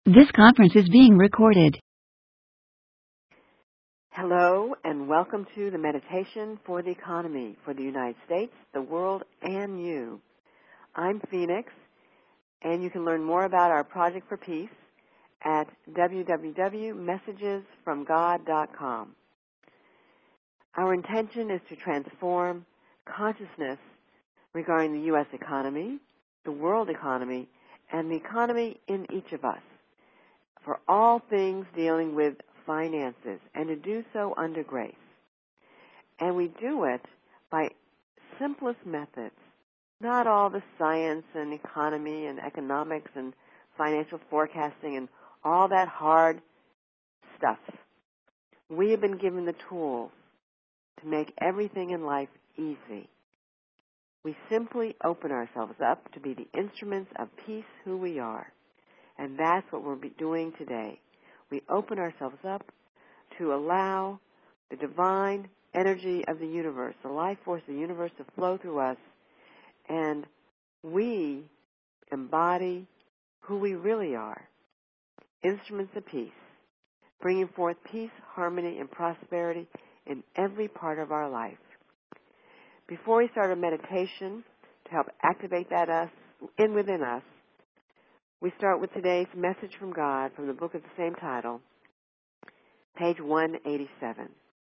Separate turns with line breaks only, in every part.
This conference is being recorded.
Hello, and welcome to the Meditation for the Economy for the United States, the world, and you. I'm Phoenix, and you can learn more about our Project for Peace at www.messagesfromgod.com. Our intention is to transform consciousness regarding the U.S. economy, the world economy, and the economy in each of us, for all things dealing with finances, and to do so under grace. And we do it by simplest methods, not all the science and economy and economics and financial forecasting and all that hard stuff. We have been given the tools to make everything in life easy. We simply open ourselves up to be the instruments of peace who we are. And that's what we'll be doing today. We open ourselves up to allow the divine energy of the universe, the life force of the universe, to flow through us, and we embody who we really are, instruments of peace, bringing forth peace, harmony, and prosperity in every part of our life. Before we start a meditation to help activate that within us, we start with today's message from God from the book of the same title, page 187.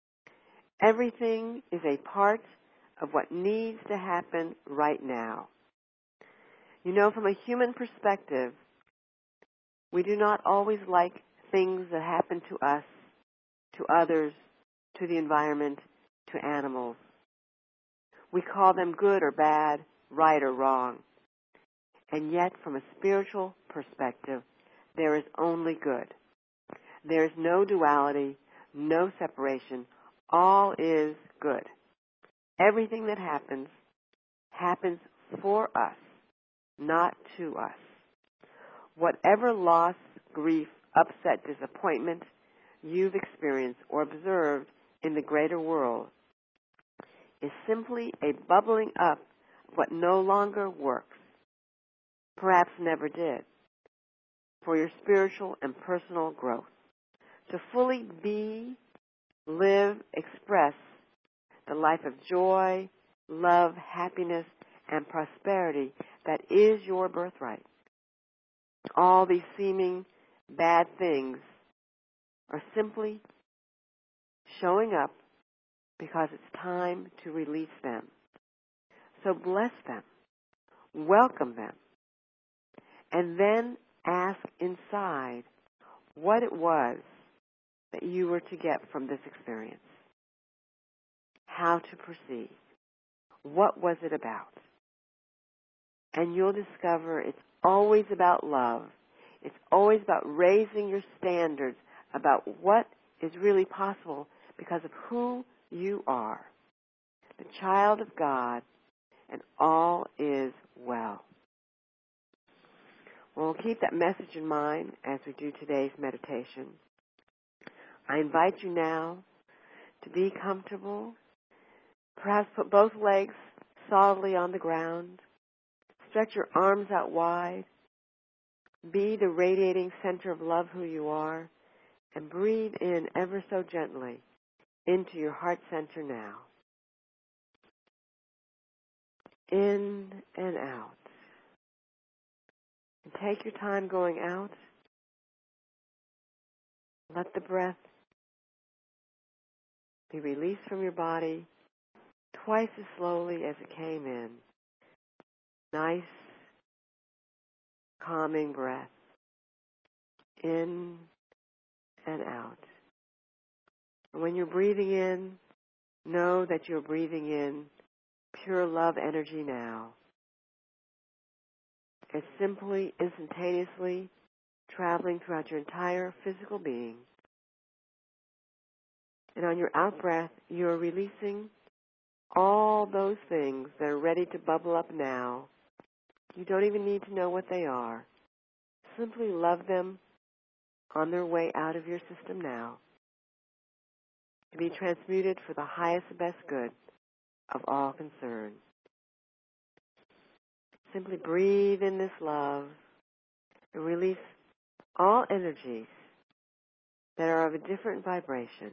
Everything is a part of what needs to happen right now. You know, from a human perspective, we do not always like things that happen to us, to others, to the environment, to animals. We call them good or bad, right or wrong. And yet, from a spiritual perspective, there is only good. There is no duality, no separation. All is good. Everything that happens for us, not to us. Whatever loss, grief, upset, disappointment you've experienced or observed in the greater world is simply a bubbling up of what no longer works, perhaps never did, for your spiritual and personal growth. To fully be, live, express the life of joy, love, happiness, and prosperity that is your birthright. All these seeming bad things are simply showing up because it's time to release them. So bless them, welcome them, and then ask inside what it was that you were to get from this experience. How to proceed. What was it about? And you'll discover it's always about love. It's always about raising your standards about what is really possible because of who you are, the child of God, and all is well. We'll keep that message in mind as we do today's meditation. I invite you now to be comfortable. Perhaps put both legs solidly on the ground. Stretch your arms out wide. Be the radiating center of love who you are. And breathe in ever so gently into your heart center now. In and out. And take your time going out. Let the breath be released from your body twice as slowly as it came in. Nice, calming breath. In and out. And when you're breathing in, know that you're breathing in pure love energy now. It's simply, instantaneously traveling throughout your entire physical being. And on your out-breath, you're releasing all those things that are ready to bubble up now. You don't even need to know what they are. Simply love them on their way out of your system now, to be transmuted for the highest and best good of all concerned. Simply breathe in this love and release all energies that are of a different vibration.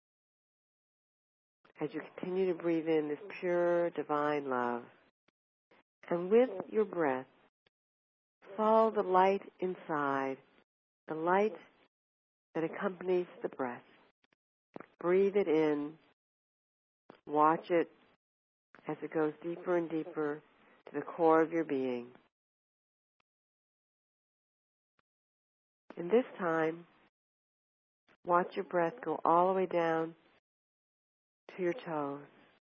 As you continue to breathe in this pure divine love, and with your breath, follow the light inside, the light that accompanies the breath. Breathe it in. Watch it as it goes deeper and deeper to the core of your being. And this time, watch your breath go all the way down to your toes.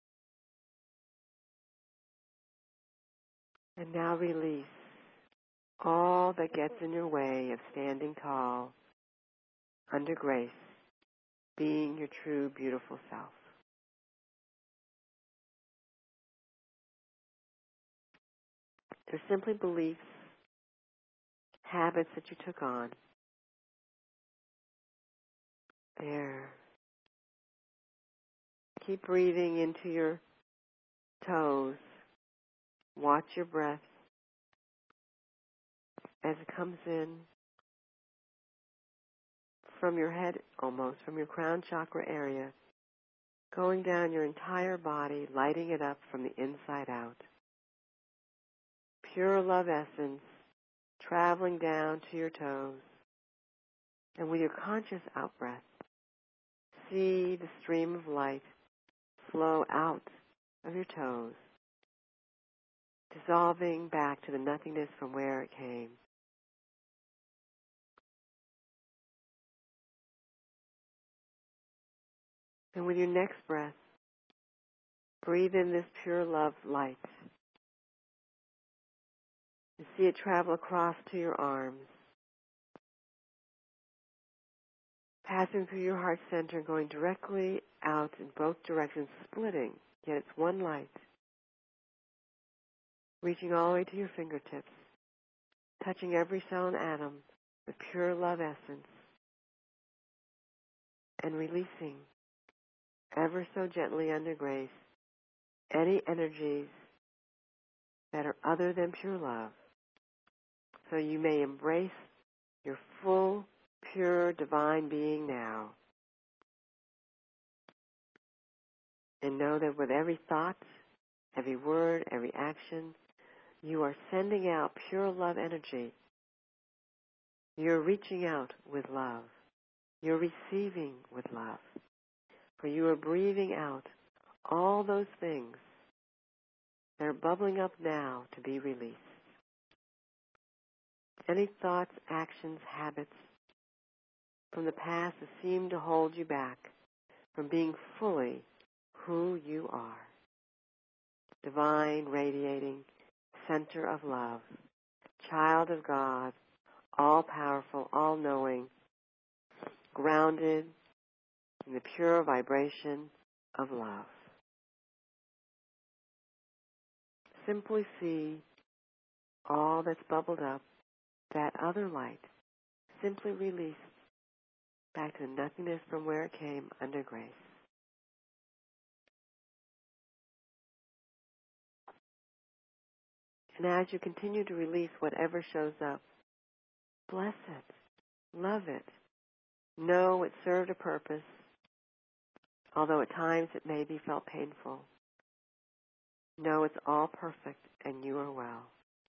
And now release all that gets in your way of standing tall, under grace, being your true, beautiful self. They're simply beliefs, habits that you took on. There. Keep breathing into your toes. Watch your breath as it comes in from your head, almost, from your crown chakra area, going down your entire body, lighting it up from the inside out. Pure love essence traveling down to your toes. And with your conscious out-breath, see the stream of light flow out of your toes, dissolving back to the nothingness from where it came. And with your next breath, breathe in this pure love light. And see it travel across to your arms, passing through your heart center, going directly out in both directions, splitting, yet it's one light, reaching all the way to your fingertips, touching every cell and atom with pure love essence, and releasing, ever so gently under grace, any energies that are other than pure love, so you may embrace your full, pure, divine being now. And know that with every thought, every word, every action, you are sending out pure love energy. You're reaching out with love. You're receiving with love. For you are breathing out all those things that are bubbling up now to be released. Any thoughts, actions, habits from the past that seem to hold you back from being fully who you are. Divine, radiating, center of love, child of God, all-powerful, all-knowing, grounded in the pure vibration of love. Simply see all that's bubbled up, that other light, simply released back to nothingness from where it came, under grace. And as you continue to release whatever shows up, bless it, love it, know it served a purpose, although at times it may be felt painful. Know it's all perfect and you are well.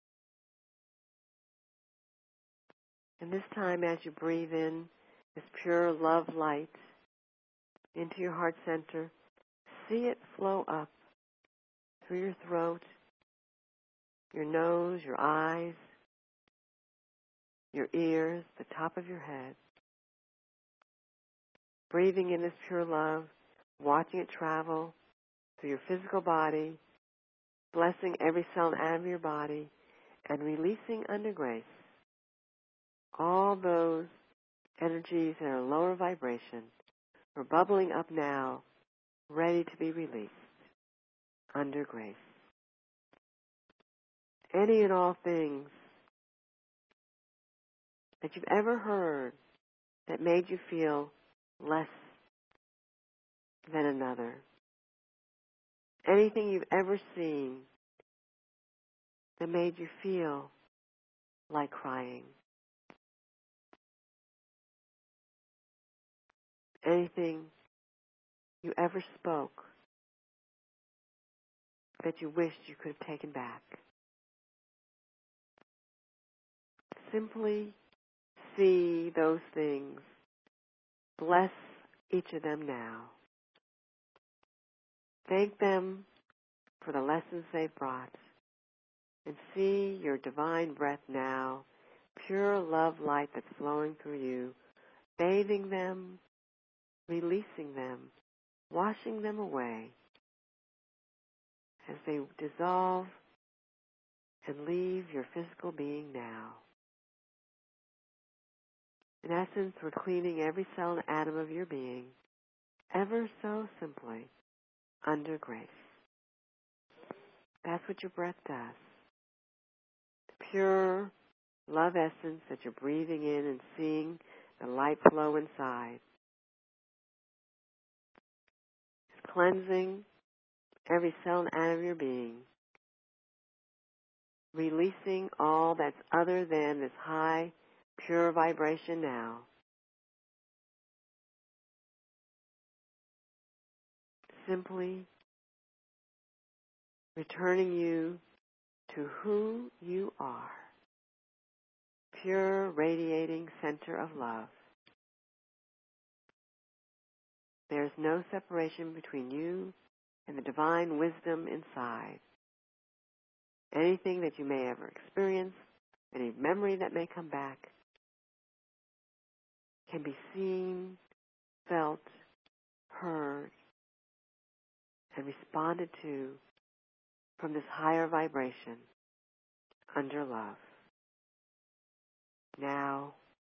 And this time as you breathe in this pure love light into your heart center, see it flow up through your throat, your nose, your eyes, your ears, the top of your head. Breathing in this pure love, watching it travel through your physical body, blessing every cell and atom of your body, and releasing under grace all those energies that are lower vibration are bubbling up now, ready to be released under grace. Any and all things that you've ever heard that made you feel less than another. Anything you've ever seen that made you feel like crying. anything you ever spoke that you wished you could have taken back. Simply see those things. Bless each of them now. Thank them for the lessons they've brought. And see your divine breath now, pure love light that's flowing through you, bathing them, releasing them, washing them away as they dissolve and leave your physical being now. In essence, we're cleaning every cell and atom of your being, ever so simply, under grace. That's what your breath does. The pure love essence that you're breathing in and seeing the light flow inside is cleansing every cell and atom of your being, releasing all that's other than this high, pure vibration now. Simply returning you to who you are. Pure, radiating center of love. There is no separation between you and the divine wisdom inside. Anything that you may ever experience, any memory that may come back, can be seen, felt, heard, and responded to from this higher vibration under love. Now.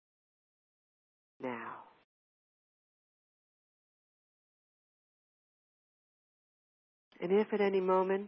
And if at any moment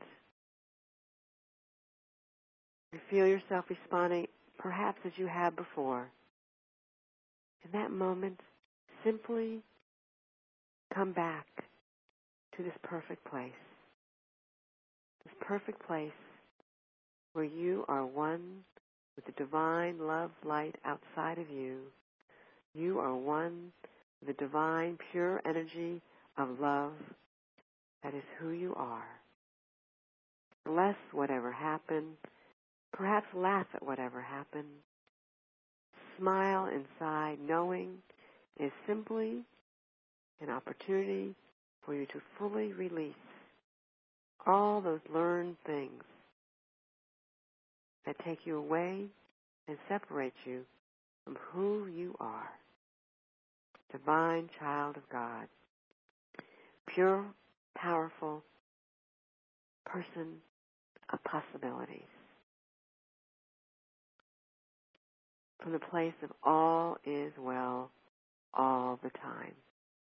you feel yourself responding perhaps as you have before, in that moment, simply come back to this perfect place. This perfect place where you are one with the divine love light outside of you. You are one with the divine pure energy of love. That is who you are. Bless whatever happened. Perhaps laugh at whatever happened. Smile inside, knowing it is simply an opportunity for you to fully release all those learned things that take you away and separate you from who you are. Divine child of God. Pure, powerful person of possibilities. From the place of all is well all the time.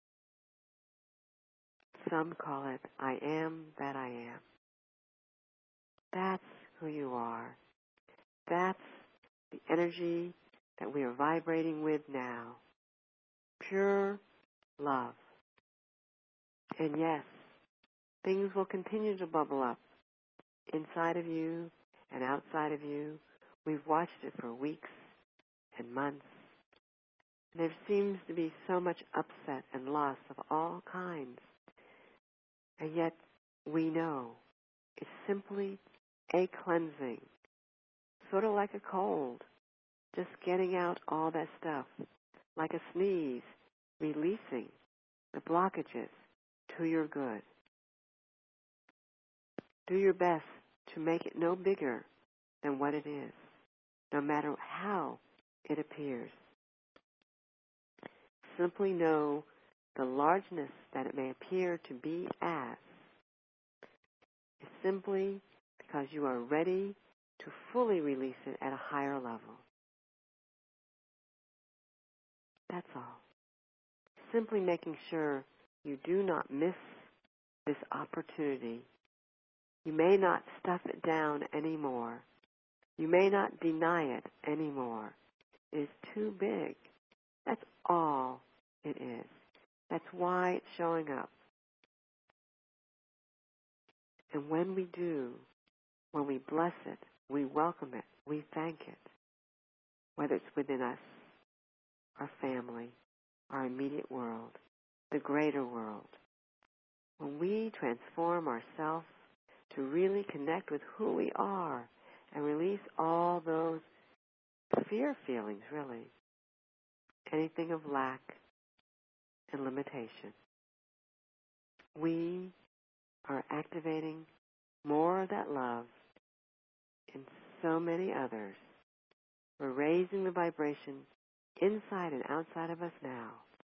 Some call it, I am that I am. That's who you are. That's the energy that we are vibrating with now. Pure love. And yes, things will continue to bubble up inside of you and outside of you. We've watched it for weeks and months. And there seems to be so much upset and loss of all kinds. And yet we know it's simply a cleansing, sort of like a cold, just getting out all that stuff, like a sneeze, releasing the blockages to your good. Do your best to make it no bigger than what it is, no matter how it appears. Simply know the largeness that it may appear to be as is simply because you are ready to fully release it at a higher level. That's all. Simply making sure you do not miss this opportunity. You may not stuff it down anymore. You may not deny it anymore. It is too big. That's all it is. That's why it's showing up. And when we do, when we bless it, we welcome it, we thank it, whether it's within us, our family, our immediate world, the greater world. When we transform ourselves to really connect with who we are and release all those fear feelings, really, anything of lack and limitation, we are activating more of that love in so many others. We're raising the vibration inside and outside of us now.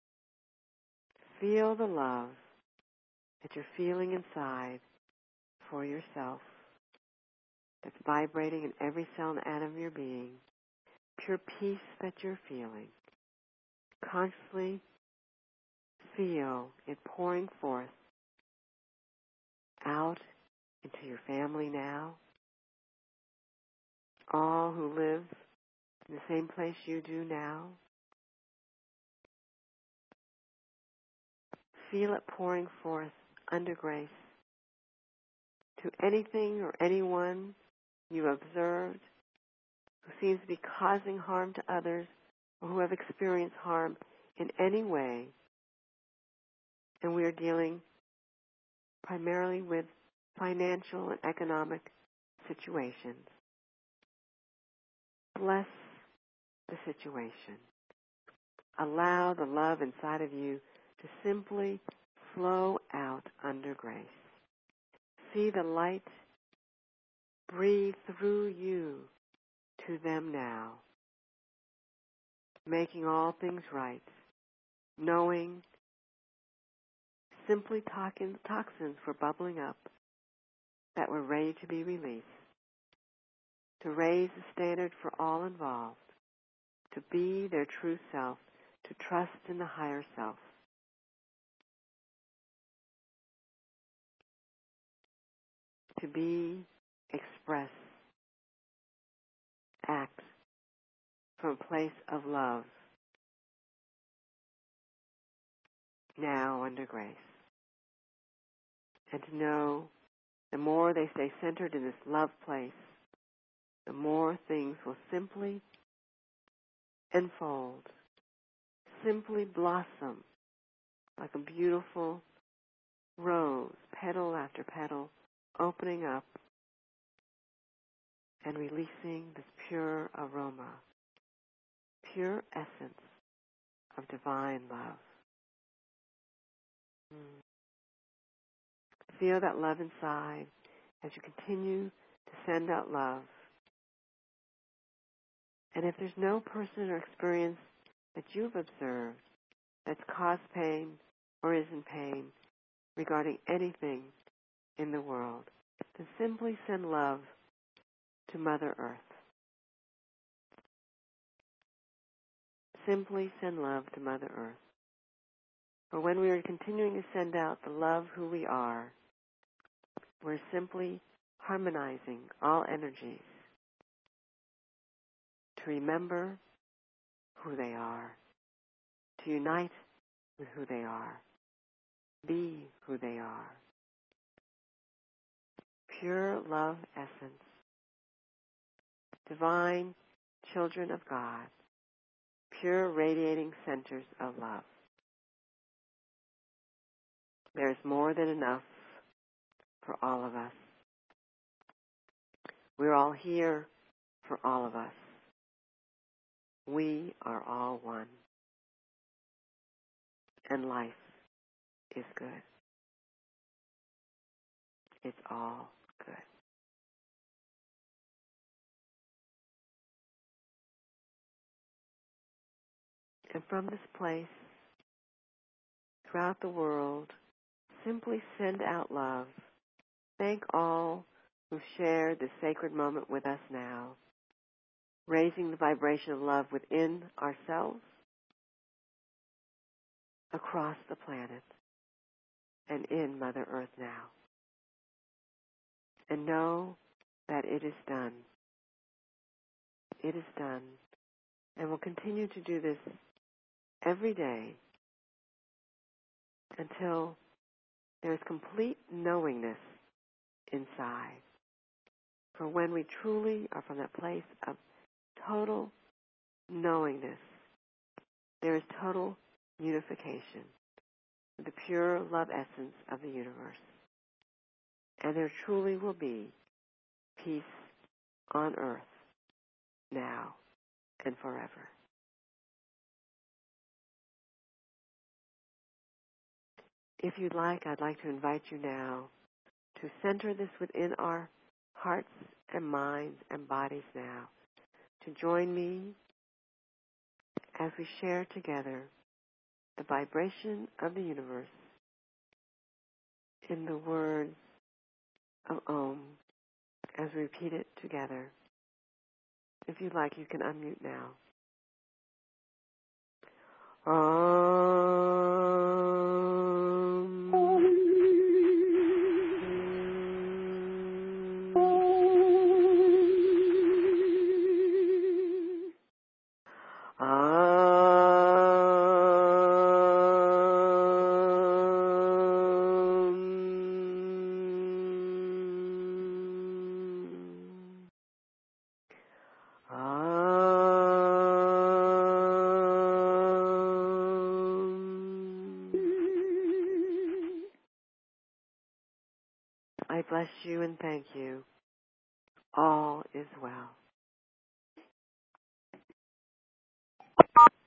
Feel the love that you're feeling inside for yourself, that's vibrating in every cell and atom of your being, pure peace that you're feeling. Consciously feel it pouring forth out into your family now, all who live in the same place you do now. Feel it pouring forth under grace to anything or anyone you observed who seems to be causing harm to others or who have experienced harm in any way. And we are dealing primarily with financial and economic situations. Bless the situation. Allow the love inside of you to simply flow out under grace. See the light breathe through you to them now, making all things right, knowing simply toxins were bubbling up that were ready to be released, to raise the standard for all involved, to be their true self, to trust in the higher self. To be, express, act from a place of love, now under grace. And to know the more they stay centered in this love place, the more things will simply unfold, simply blossom like a beautiful rose, petal after petal, opening up and releasing this pure aroma, pure essence of divine love. Feel that love inside as you continue to send out love. And if there's no person or experience that you've observed that's caused pain or is in pain regarding anything in the world, then simply send love to Mother Earth. Simply send love to Mother Earth. For when we are continuing to send out the love who we are, we're simply harmonizing all energies to remember who they are, to unite with who they are, be who they are. Pure love essence, divine children of God, pure radiating centers of love. There's more than enough for all of us. We're all here for all of us. We are all one. And life is good. It's all good. And from this place, throughout the world, simply send out love. Thank all who shared this sacred moment with us now, raising the vibration of love within ourselves, across the planet, and in Mother Earth now. And know that it is done. It is done. And we'll continue to do this every day until there is complete knowingness inside. For when we truly are from that place of total knowingness, there is total unification. the pure love essence of the universe. And there truly will be peace on earth now and forever. If you'd like, I'd like to invite you now to center this within our hearts and minds and bodies now, to join me as we share together the vibration of the universe in the words of Om as we repeat it together. If you'd like, you can unmute now. I bless you and thank you. All is well.